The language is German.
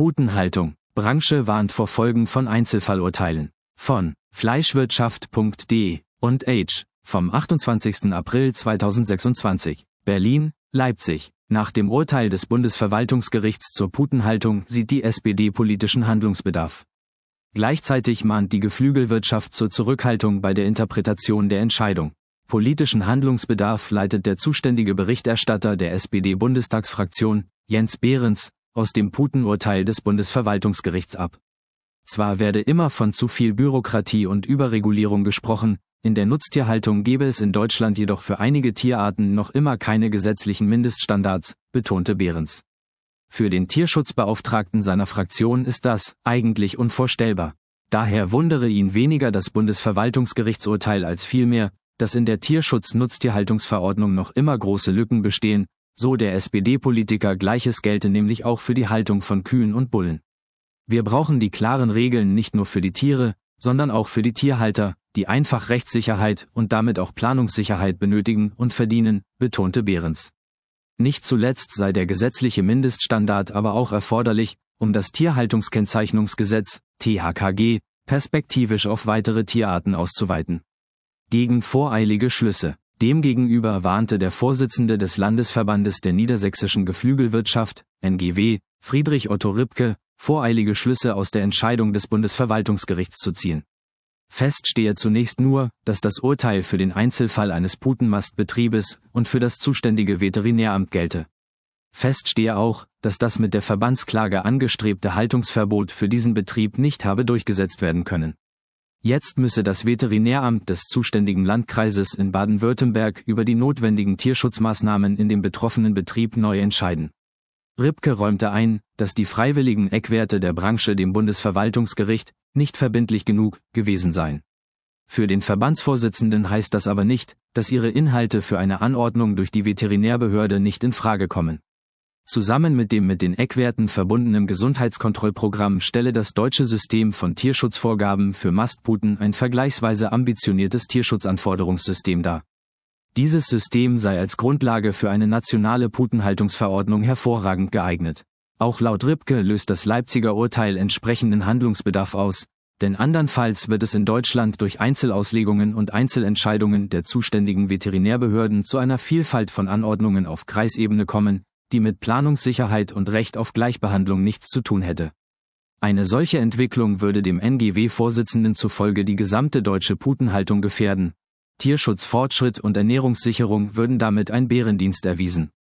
Putenhaltung. Branche warnt vor Folgen von Einzelfallurteilen. Von Fleischwirtschaft.de und Age vom 28. April 2026. Berlin, Leipzig. Nach dem Urteil des Bundesverwaltungsgerichts zur Putenhaltung sieht die SPD politischen Handlungsbedarf. Gleichzeitig mahnt die Geflügelwirtschaft zur Zurückhaltung bei der Interpretation der Entscheidung. Politischen Handlungsbedarf leitet der zuständige Berichterstatter der SPD-Bundestagsfraktion, Jens Behrens, aus dem Putenurteil des Bundesverwaltungsgerichts ab. Zwar werde immer von zu viel Bürokratie und Überregulierung gesprochen, in der Nutztierhaltung gebe es in Deutschland jedoch für einige Tierarten noch immer keine gesetzlichen Mindeststandards, betonte Behrens. Für den Tierschutzbeauftragten seiner Fraktion ist das eigentlich unvorstellbar. Daher wundere ihn weniger das Bundesverwaltungsgerichtsurteil als vielmehr, dass in der Tierschutz-Nutztierhaltungsverordnung noch immer große Lücken bestehen, so der SPD-Politiker. Gleiches gelte nämlich auch für die Haltung von Kühen und Bullen. Wir brauchen die klaren Regeln nicht nur für die Tiere, sondern auch für die Tierhalter, die einfach Rechtssicherheit und damit auch Planungssicherheit benötigen und verdienen, betonte Behrens. Nicht zuletzt sei der gesetzliche Mindeststandard aber auch erforderlich, um das Tierhaltungskennzeichnungsgesetz, THKG, perspektivisch auf weitere Tierarten auszuweiten. Gegen voreilige Schlüsse. Demgegenüber warnte der Vorsitzende des Landesverbandes der niedersächsischen Geflügelwirtschaft, NGW, Friedrich Otto Ribke, voreilige Schlüsse aus der Entscheidung des Bundesverwaltungsgerichts zu ziehen. Fest stehe zunächst nur, dass das Urteil für den Einzelfall eines Putenmastbetriebes und für das zuständige Veterinäramt gelte. Fest stehe auch, dass das mit der Verbandsklage angestrebte Haltungsverbot für diesen Betrieb nicht habe durchgesetzt werden können. Jetzt müsse das Veterinäramt des zuständigen Landkreises in Baden-Württemberg über die notwendigen Tierschutzmaßnahmen in dem betroffenen Betrieb neu entscheiden. Ribke räumte ein, dass die freiwilligen Eckwerte der Branche dem Bundesverwaltungsgericht nicht verbindlich genug gewesen seien. Für den Verbandsvorsitzenden heißt das aber nicht, dass ihre Inhalte für eine Anordnung durch die Veterinärbehörde nicht in Frage kommen. Zusammen mit dem mit den Eckwerten verbundenen Gesundheitskontrollprogramm stelle das deutsche System von Tierschutzvorgaben für Mastputen ein vergleichsweise ambitioniertes Tierschutzanforderungssystem dar. Dieses System sei als Grundlage für eine nationale Putenhaltungsverordnung hervorragend geeignet. Auch laut Ribke löst das Leipziger Urteil entsprechenden Handlungsbedarf aus, denn andernfalls wird es in Deutschland durch Einzelauslegungen und Einzelentscheidungen der zuständigen Veterinärbehörden zu einer Vielfalt von Anordnungen auf Kreisebene kommen, die mit Planungssicherheit und Recht auf Gleichbehandlung nichts zu tun hätte. Eine solche Entwicklung würde dem NGW-Vorsitzenden zufolge die gesamte deutsche Putenhaltung gefährden. Tierschutzfortschritt und Ernährungssicherung würden damit ein Bärendienst erwiesen.